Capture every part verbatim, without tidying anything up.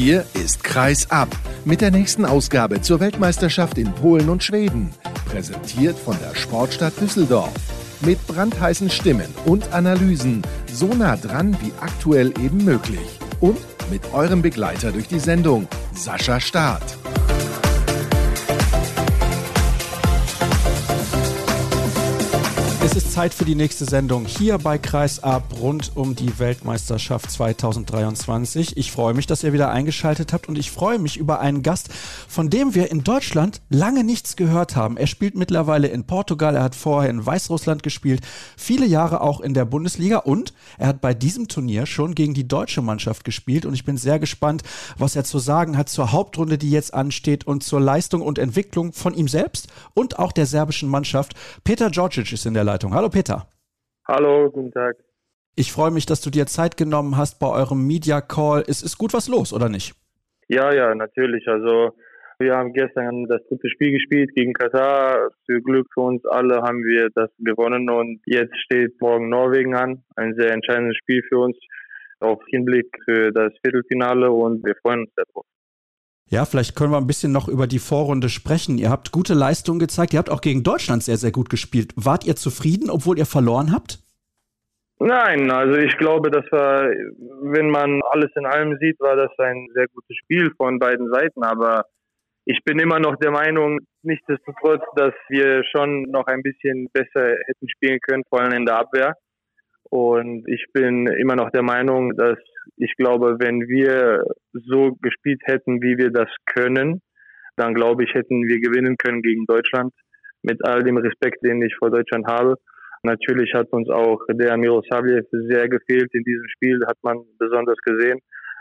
Hier ist Kreis ab mit der nächsten Ausgabe zur Weltmeisterschaft in Polen und Schweden. Präsentiert von der Sportstadt Düsseldorf. Mit brandheißen Stimmen und Analysen, so nah dran wie aktuell eben möglich. Und mit eurem Begleiter durch die Sendung, Sascha Staat. Es ist Zeit für die nächste Sendung hier bei Kreis ab rund um die Weltmeisterschaft zwanzig dreiundzwanzig. Ich freue mich, dass ihr wieder eingeschaltet habt und ich freue mich über einen Gast, von dem wir in Deutschland lange nichts gehört haben. Er spielt mittlerweile in Portugal, er hat vorher in Weißrussland gespielt, viele Jahre auch in der Bundesliga und er hat bei diesem Turnier schon gegen die deutsche Mannschaft gespielt und ich bin sehr gespannt, was er zu sagen hat zur Hauptrunde, die jetzt ansteht und zur Leistung und Entwicklung von ihm selbst und auch der serbischen Mannschaft. Petar Djordjic ist in der Leitung. Hallo Petar. Hallo, guten Tag. Ich freue mich, dass du dir Zeit genommen hast bei eurem Media Call. Es ist gut was los, oder nicht? Ja, ja, natürlich. Also wir haben gestern das dritte Spiel gespielt gegen Katar. Für Glück für uns alle haben wir das gewonnen und jetzt steht morgen Norwegen an. Ein sehr entscheidendes Spiel für uns auf Hinblick für das Viertelfinale und wir freuen uns darauf. Ja, vielleicht können wir ein bisschen noch über die Vorrunde sprechen. Ihr habt gute Leistungen gezeigt. Ihr habt auch gegen Deutschland sehr, sehr gut gespielt. Wart ihr zufrieden, obwohl ihr verloren habt? Nein, also ich glaube, das war, wenn man alles in allem sieht, war das ein sehr gutes Spiel von beiden Seiten. Aber ich bin immer noch der Meinung, nichtsdestotrotz, dass wir schon noch ein bisschen besser hätten spielen können, vor allem in der Abwehr. Und ich bin immer noch der Meinung, dass ich glaube, wenn wir so gespielt hätten, wie wir das können, dann glaube ich, hätten wir gewinnen können gegen Deutschland. Mit all dem Respekt, den ich vor Deutschland habe. Natürlich hat uns auch der Milosavljev sehr gefehlt in diesem Spiel, hat man besonders gesehen.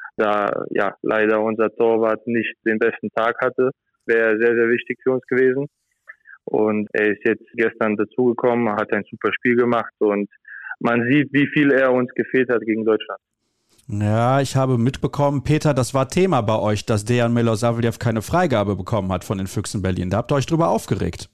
Da ja leider unser Torwart nicht den besten Tag hatte, wäre sehr, sehr wichtig für uns gewesen. Und er ist jetzt gestern dazugekommen, hat ein super Spiel gemacht und man sieht, wie viel er uns gefehlt hat gegen Deutschland. Ja, ich habe mitbekommen, Petar, das war Thema bei euch, dass Dejan Milosavljev keine Freigabe bekommen hat von den Füchsen Berlin. Da habt ihr euch drüber aufgeregt.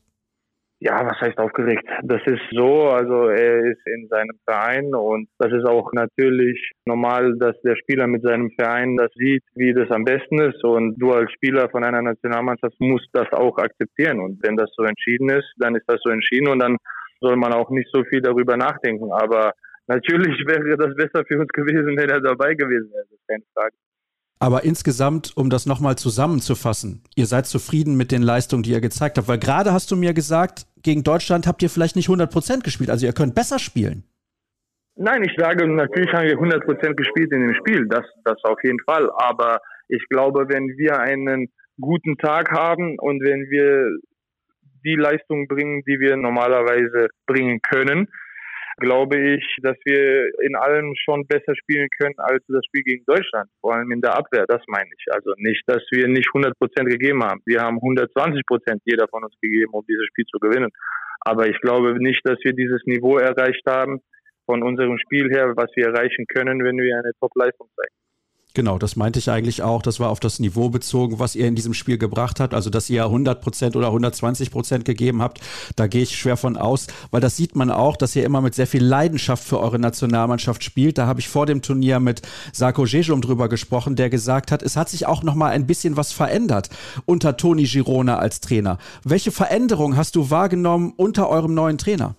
Ja, was heißt aufgeregt? Das ist so, also er ist in seinem Verein und das ist auch natürlich normal, dass der Spieler mit seinem Verein das sieht, wie das am besten ist und du als Spieler von einer Nationalmannschaft musst das auch akzeptieren und wenn das so entschieden ist, dann ist das so entschieden und dann soll man auch nicht so viel darüber nachdenken, aber natürlich wäre das besser für uns gewesen, wenn er dabei gewesen wäre, das ist keine Frage. Aber insgesamt, um das nochmal zusammenzufassen, ihr seid zufrieden mit den Leistungen, die ihr gezeigt habt, weil gerade hast du mir gesagt, gegen Deutschland habt ihr vielleicht nicht hundert Prozent gespielt, also ihr könnt besser spielen. Nein, ich sage, natürlich haben wir hundert Prozent gespielt in dem Spiel, das, das auf jeden Fall, aber ich glaube, wenn wir einen guten Tag haben und wenn wir die Leistung bringen, die wir normalerweise bringen können, glaube ich, dass wir in allem schon besser spielen können als das Spiel gegen Deutschland, vor allem in der Abwehr, das meine ich. Also nicht, dass wir nicht hundert Prozent gegeben haben. Wir haben hundertzwanzig Prozent jeder von uns gegeben, um dieses Spiel zu gewinnen. Aber ich glaube nicht, dass wir dieses Niveau erreicht haben von unserem Spiel her, was wir erreichen können, wenn wir eine Top-Leistung zeigen. Genau, das meinte ich eigentlich auch. Das war auf das Niveau bezogen, was ihr in diesem Spiel gebracht habt. Also, dass ihr hundert Prozent oder hundertzwanzig Prozent gegeben habt, da gehe ich schwer von aus. Weil das sieht man auch, dass ihr immer mit sehr viel Leidenschaft für eure Nationalmannschaft spielt. Da habe ich vor dem Turnier mit Žarko Žežum drüber gesprochen, der gesagt hat, es hat sich auch noch mal ein bisschen was verändert unter Toni Girona als Trainer. Welche Veränderung hast du wahrgenommen unter eurem neuen Trainer?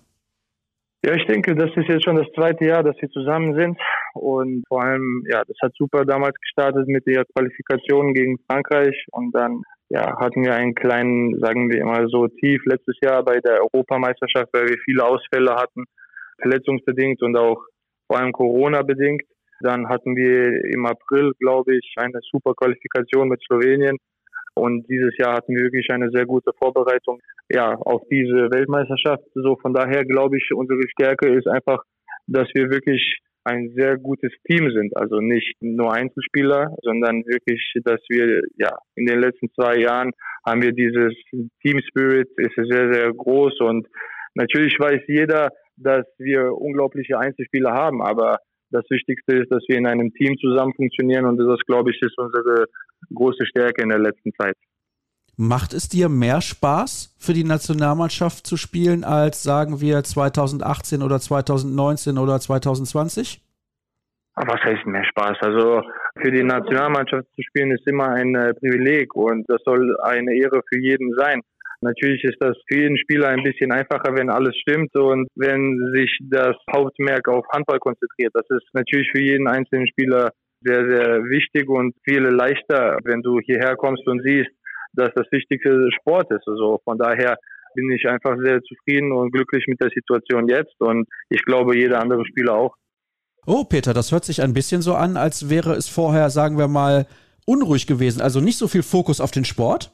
Ja, ich denke, das ist jetzt schon das zweite Jahr, dass wir zusammen sind und vor allem, ja, das hat super damals gestartet mit der Qualifikation gegen Frankreich und dann, ja, hatten wir einen kleinen, sagen wir immer so, Tief letztes Jahr bei der Europameisterschaft, weil wir viele Ausfälle hatten, verletzungsbedingt und auch vor allem Corona-bedingt. Dann hatten wir im April, glaube ich, eine super Qualifikation mit Slowenien. Und dieses Jahr hatten wir wirklich eine sehr gute Vorbereitung ja, auf diese Weltmeisterschaft. So von daher glaube ich, unsere Stärke ist einfach, dass wir wirklich ein sehr gutes Team sind. Also nicht nur Einzelspieler, sondern wirklich, dass wir ja in den letzten zwei Jahren haben wir dieses Team Spirit, ist sehr, sehr groß. Und natürlich weiß jeder, dass wir unglaubliche Einzelspieler haben, aber das Wichtigste ist, dass wir in einem Team zusammen funktionieren und das, glaube ich, ist unsere große Stärke in der letzten Zeit. Macht es dir mehr Spaß, für die Nationalmannschaft zu spielen, als, sagen wir, zwanzig achtzehn oder zwanzig neunzehn oder zwanzig zwanzig? Was heißt mehr Spaß? Also für die Nationalmannschaft zu spielen ist immer ein äh, Privileg und das soll eine Ehre für jeden sein. Natürlich ist das für jeden Spieler ein bisschen einfacher, wenn alles stimmt und wenn sich das Hauptmerk auf Handball konzentriert. Das ist natürlich für jeden einzelnen Spieler sehr, sehr wichtig und viel leichter, wenn du hierher kommst und siehst, dass das wichtigste Sport ist. Also von daher bin ich einfach sehr zufrieden und glücklich mit der Situation jetzt und ich glaube, jeder andere Spieler auch. Oh, Peter, das hört sich ein bisschen so an, als wäre es vorher, sagen wir mal, unruhig gewesen. Also nicht so viel Fokus auf den Sport?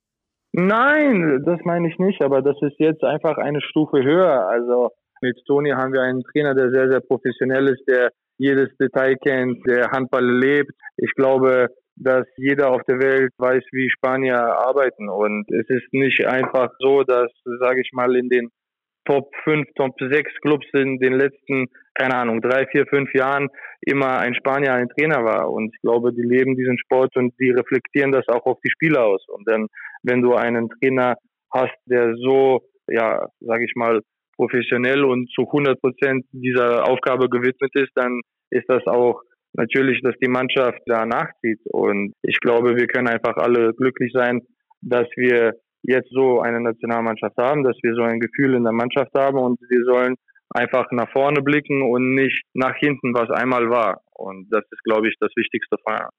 Nein, das meine ich nicht, aber das ist jetzt einfach eine Stufe höher. Also mit Toni haben wir einen Trainer, der sehr, sehr professionell ist, der jedes Detail kennt, der Handball lebt. Ich glaube, dass jeder auf der Welt weiß, wie Spanier arbeiten. Und es ist nicht einfach so, dass, sage ich mal, in den Top fünf, Top sechs Clubs in den letzten, keine Ahnung, drei, vier, fünf Jahren immer ein Spanier ein Trainer war. Und ich glaube, die leben diesen Sport und die reflektieren das auch auf die Spieler aus. Und dann, wenn du einen Trainer hast, der so, ja, sage ich mal, professionell und zu hundert Prozent dieser Aufgabe gewidmet ist, dann ist das auch natürlich, dass die Mannschaft da nachzieht. Und ich glaube, wir können einfach alle glücklich sein, dass wir jetzt so eine Nationalmannschaft haben, dass wir so ein Gefühl in der Mannschaft haben und wir sollen einfach nach vorne blicken und nicht nach hinten, was einmal war. Und das ist, glaube ich, das Wichtigste.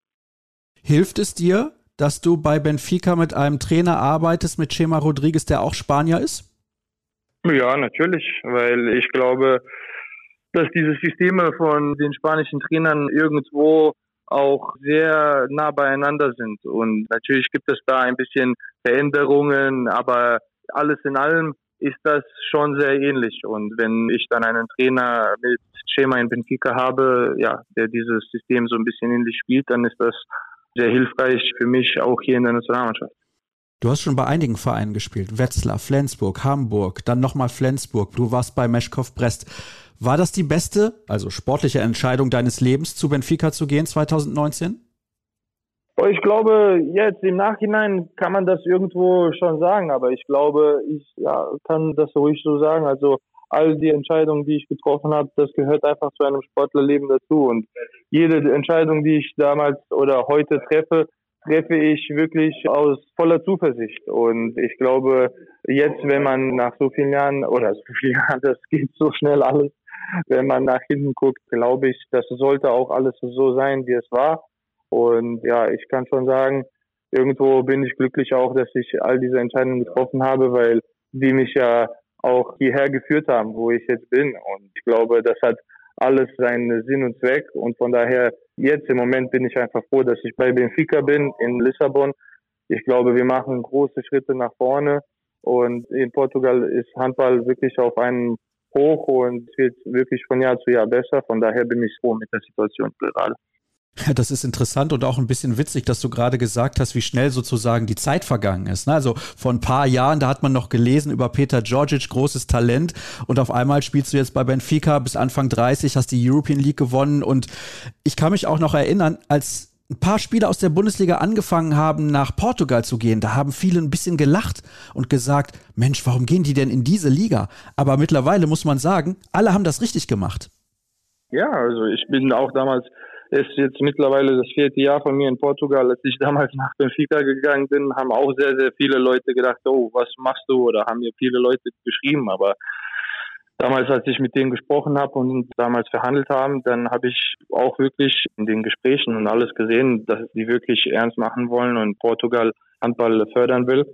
Hilft es dir, dass du bei Benfica mit einem Trainer arbeitest, mit Chema Rodriguez, der auch Spanier ist? Ja, natürlich, weil ich glaube, dass diese Systeme von den spanischen Trainern irgendwo auch sehr nah beieinander sind. Und natürlich gibt es da ein bisschen Veränderungen, aber alles in allem ist das schon sehr ähnlich. Und wenn ich dann einen Trainer mit Chema in Benfica habe, ja, der dieses System so ein bisschen ähnlich spielt, dann ist das sehr hilfreich für mich auch hier in der Nationalmannschaft. Du hast schon bei einigen Vereinen gespielt. Wetzlar, Flensburg, Hamburg, dann nochmal Flensburg. Du warst bei Meshkov Brest. War das die beste, also sportliche Entscheidung deines Lebens, zu Benfica zu gehen zwanzig neunzehn? Ich glaube, jetzt im Nachhinein kann man das irgendwo schon sagen, aber ich glaube, ich ja, kann das ruhig so sagen. Also all die Entscheidungen, die ich getroffen habe, das gehört einfach zu einem Sportlerleben dazu. Und jede Entscheidung, die ich damals oder heute treffe, treffe ich wirklich aus voller Zuversicht. Und ich glaube, jetzt, wenn man nach so vielen Jahren, oder so vielen Jahren, das geht so schnell alles, wenn man nach hinten guckt, glaube ich, das sollte auch alles so sein, wie es war. Und ja, ich kann schon sagen, irgendwo bin ich glücklich auch, dass ich all diese Entscheidungen getroffen habe, weil die mich ja auch hierher geführt haben, wo ich jetzt bin. Und ich glaube, das hat alles seinen Sinn und Zweck. Und von daher, jetzt im Moment bin ich einfach froh, dass ich bei Benfica bin, in Lissabon. Ich glaube, wir machen große Schritte nach vorne. Und in Portugal ist Handball wirklich auf einem Hoch und es wird wirklich von Jahr zu Jahr besser. Von daher bin ich froh mit der Situation gerade. Ja, das ist interessant und auch ein bisschen witzig, dass du gerade gesagt hast, wie schnell sozusagen die Zeit vergangen ist. Also vor ein paar Jahren, da hat man noch gelesen über Petar Djordjic, großes Talent, und auf einmal spielst du jetzt bei Benfica bis Anfang dreißig, hast die European League gewonnen, und ich kann mich auch noch erinnern, als ein paar Spieler aus der Bundesliga angefangen haben, nach Portugal zu gehen, da haben viele ein bisschen gelacht und gesagt, Mensch, warum gehen die denn in diese Liga? Aber mittlerweile muss man sagen, alle haben das richtig gemacht. Ja, also ich bin auch damals, es ist jetzt mittlerweile das vierte Jahr von mir in Portugal. Als ich damals nach Benfica gegangen bin, haben auch sehr, sehr viele Leute gedacht, oh, was machst du? Oder haben mir viele Leute geschrieben. Aber damals, als ich mit denen gesprochen habe und damals verhandelt haben, dann habe ich auch wirklich in den Gesprächen und alles gesehen, dass die wirklich ernst machen wollen und Portugal Handball fördern will.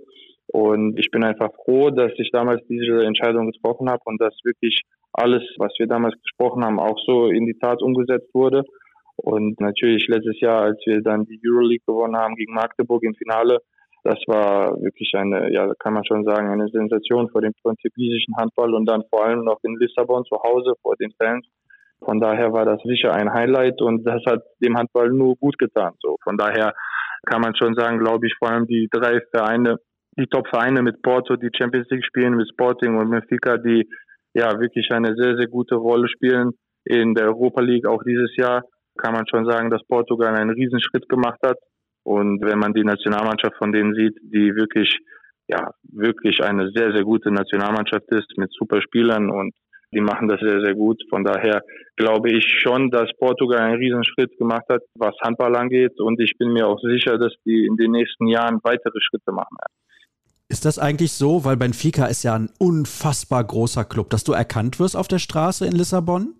Und ich bin einfach froh, dass ich damals diese Entscheidung getroffen habe und dass wirklich alles, was wir damals gesprochen haben, auch so in die Tat umgesetzt wurde. Und natürlich letztes Jahr, als wir dann die Euroleague gewonnen haben gegen Magdeburg im Finale, das war wirklich eine, ja, kann man schon sagen, eine Sensation vor dem portugiesischen Handball und dann vor allem noch in Lissabon zu Hause vor den Fans. Von daher war das sicher ein Highlight und das hat dem Handball nur gut getan. So, von daher kann man schon sagen, glaube ich, vor allem die drei Vereine, die Top-Vereine mit Porto, die Champions League spielen, mit Sporting und Benfica, die ja wirklich eine sehr, sehr gute Rolle spielen in der Europa League auch dieses Jahr, kann man schon sagen, dass Portugal einen Riesenschritt gemacht hat. Und wenn man die Nationalmannschaft von denen sieht, die wirklich, ja, wirklich eine sehr, sehr gute Nationalmannschaft ist mit super Spielern und Die machen das sehr, sehr gut. Von daher glaube ich schon, dass Portugal einen Riesenschritt gemacht hat, was Handball angeht. Und ich bin mir auch sicher, dass die in den nächsten Jahren weitere Schritte machen werden. Ist das eigentlich so, weil Benfica ist ja ein unfassbar großer Club, dass du erkannt wirst auf der Straße in Lissabon?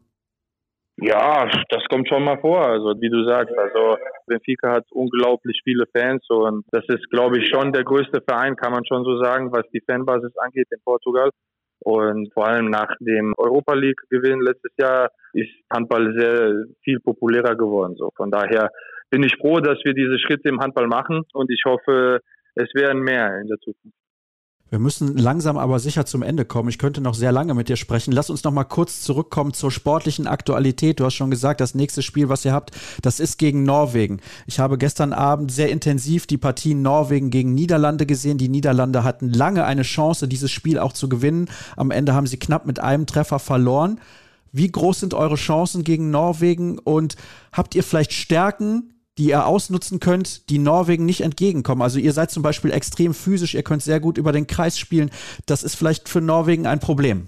Ja, das kommt schon mal vor. Also wie du sagst, also Benfica hat unglaublich viele Fans und das ist, glaube ich, schon der größte Verein, kann man schon so sagen, was die Fanbasis angeht in Portugal. Und vor allem nach dem Europa League-Gewinn letztes Jahr ist Handball sehr viel populärer geworden. So von daher bin ich froh, dass wir diese Schritte im Handball machen und ich hoffe, es werden mehr in der Zukunft. Wir müssen langsam aber sicher zum Ende kommen. Ich könnte noch sehr lange mit dir sprechen. Lass uns noch mal kurz zurückkommen zur sportlichen Aktualität. Du hast schon gesagt, das nächste Spiel, was ihr habt, das ist gegen Norwegen. Ich habe gestern Abend sehr intensiv die Partie Norwegen gegen Niederlande gesehen. Die Niederlande hatten lange eine Chance, dieses Spiel auch zu gewinnen. Am Ende haben sie knapp mit einem Treffer verloren. Wie groß sind eure Chancen gegen Norwegen und habt ihr vielleicht Stärken, die ihr ausnutzen könnt, die Norwegen nicht entgegenkommen? Also ihr seid zum Beispiel extrem physisch, ihr könnt sehr gut über den Kreis spielen. Das ist vielleicht für Norwegen ein Problem.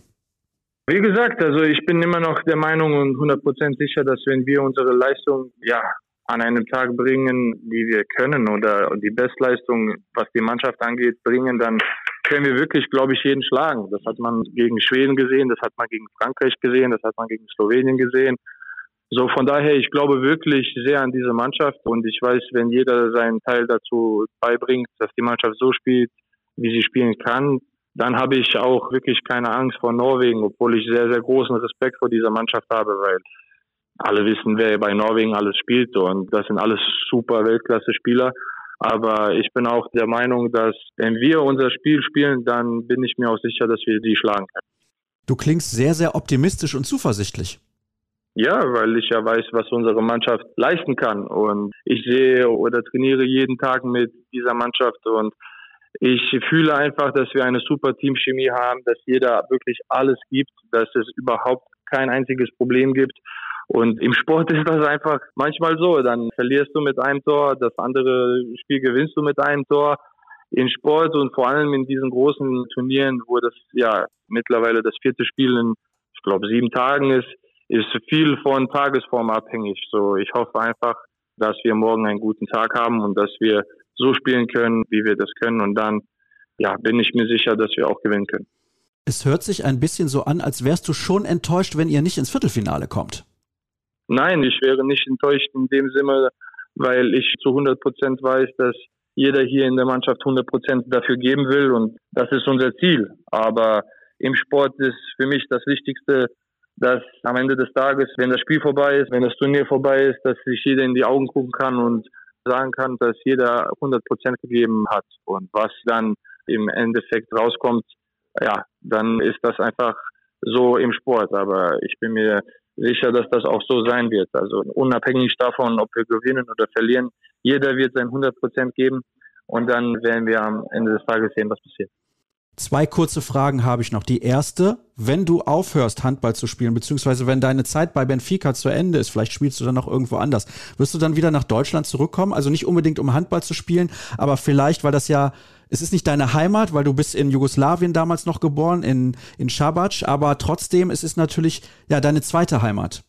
Wie gesagt, also ich bin immer noch der Meinung und hundert Prozent sicher, dass wenn wir unsere Leistung ja an einem Tag bringen, die wir können oder die Bestleistung, was die Mannschaft angeht, bringen, dann können wir wirklich, glaube ich, jeden schlagen. Das hat man gegen Schweden gesehen, das hat man gegen Frankreich gesehen, das hat man gegen Slowenien gesehen. So, von daher, ich glaube wirklich sehr an diese Mannschaft und ich weiß, wenn jeder seinen Teil dazu beibringt, dass die Mannschaft so spielt, wie sie spielen kann, dann habe ich auch wirklich keine Angst vor Norwegen, obwohl ich sehr, sehr großen Respekt vor dieser Mannschaft habe, weil alle wissen, wer bei Norwegen alles spielt und das sind alles super Weltklasse-Spieler. Aber ich bin auch der Meinung, dass wenn wir unser Spiel spielen, dann bin ich mir auch sicher, dass wir die schlagen können. Du klingst sehr, sehr optimistisch und zuversichtlich. Ja, weil ich ja weiß, was unsere Mannschaft leisten kann. Und ich sehe oder trainiere jeden Tag mit dieser Mannschaft und ich fühle einfach, dass wir eine super Teamchemie haben, dass jeder wirklich alles gibt, dass es überhaupt kein einziges Problem gibt. Und im Sport ist das einfach manchmal so. Dann verlierst du mit einem Tor, das andere Spiel gewinnst du mit einem Tor. In Sport und vor allem in diesen großen Turnieren, wo das ja mittlerweile das vierte Spiel in, ich glaube, sieben Tagen ist, ist viel von Tagesform abhängig. So, ich hoffe einfach, dass wir morgen einen guten Tag haben und dass wir so spielen können, wie wir das können. Und dann, ja, bin ich mir sicher, dass wir auch gewinnen können. Es hört sich ein bisschen so an, als wärst du schon enttäuscht, wenn ihr nicht ins Viertelfinale kommt. Nein, ich wäre nicht enttäuscht in dem Sinne, weil ich zu hundert Prozent weiß, dass jeder hier in der Mannschaft hundert Prozent dafür geben will und das ist unser Ziel. Aber im Sport ist für mich das Wichtigste, dass am Ende des Tages, wenn das Spiel vorbei ist, wenn das Turnier vorbei ist, dass sich jeder in die Augen gucken kann und sagen kann, dass jeder hundert Prozent gegeben hat. Und was dann im Endeffekt rauskommt, ja, dann ist das einfach so im Sport. Aber ich bin mir sicher, dass das auch so sein wird. Also unabhängig davon, ob wir gewinnen oder verlieren, jeder wird sein hundert Prozent geben und dann werden wir am Ende des Tages sehen, was passiert. Zwei kurze Fragen habe ich noch. Die erste, wenn du aufhörst, Handball zu spielen, beziehungsweise wenn deine Zeit bei Benfica zu Ende ist, vielleicht spielst du dann noch irgendwo anders, wirst du dann wieder nach Deutschland zurückkommen? Also nicht unbedingt, um Handball zu spielen, aber vielleicht, weil das ja, es ist nicht deine Heimat, weil du bist in Jugoslawien damals noch geboren, in, in Šabac, aber trotzdem, es ist natürlich, ja, deine zweite Heimat.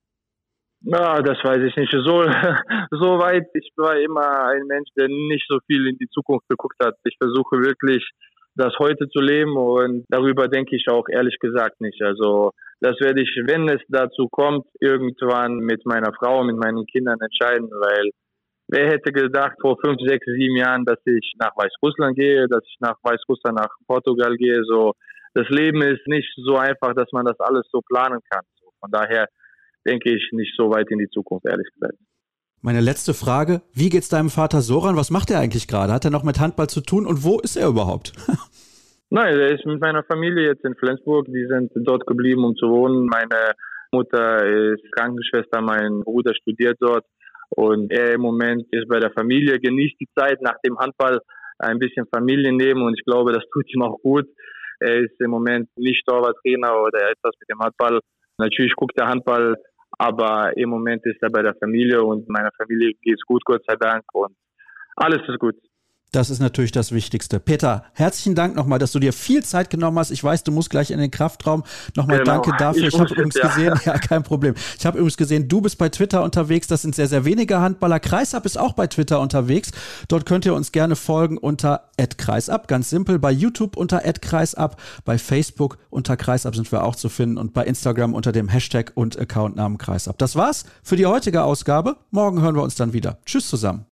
Na, das weiß ich nicht. So, so weit, ich war immer ein Mensch, der nicht so viel in die Zukunft geguckt hat. Ich versuche wirklich, das heute zu leben und darüber denke ich auch ehrlich gesagt nicht. Also das werde ich, wenn es dazu kommt, irgendwann mit meiner Frau, mit meinen Kindern entscheiden, weil wer hätte gedacht vor fünf, sechs, sieben Jahren, dass ich nach Weißrussland gehe, dass ich nach Weißrussland, nach Portugal gehe. So, das Leben ist nicht so einfach, dass man das alles so planen kann. So, von daher denke ich nicht so weit in die Zukunft, ehrlich gesagt. Meine letzte Frage, wie geht's deinem Vater Soran? Was macht er eigentlich gerade? Hat er noch mit Handball zu tun und wo ist er überhaupt? Nein, er ist mit meiner Familie jetzt in Flensburg. Die sind dort geblieben, um zu wohnen. Meine Mutter ist Krankenschwester, mein Bruder studiert dort und er im Moment ist bei der Familie, genießt die Zeit nach dem Handball, ein bisschen Familienleben und ich glaube, das tut ihm auch gut. Er ist im Moment nicht Torwarttrainer oder etwas mit dem Handball. Natürlich guckt er Handball, aber im Moment ist er bei der Familie und meiner Familie geht es gut, Gott sei Dank und alles ist gut. Das ist natürlich das Wichtigste. Peter, herzlichen Dank nochmal, dass du dir viel Zeit genommen hast. Ich weiß, du musst gleich in den Kraftraum. Nochmal genau. Danke dafür. Ich, ich habe übrigens ja. gesehen, ja, kein Problem. Ich habe übrigens gesehen, du bist bei Twitter unterwegs. Das sind sehr, sehr wenige Handballer. Kreisab ist auch bei Twitter unterwegs. Dort könnt ihr uns gerne folgen unter at kreisab. Ganz simpel. Bei YouTube unter at kreisab. Bei Facebook unter kreisab sind wir auch zu finden. Und bei Instagram unter dem Hashtag und Accountnamen kreisab. Das war's für die heutige Ausgabe. Morgen hören wir uns dann wieder. Tschüss zusammen.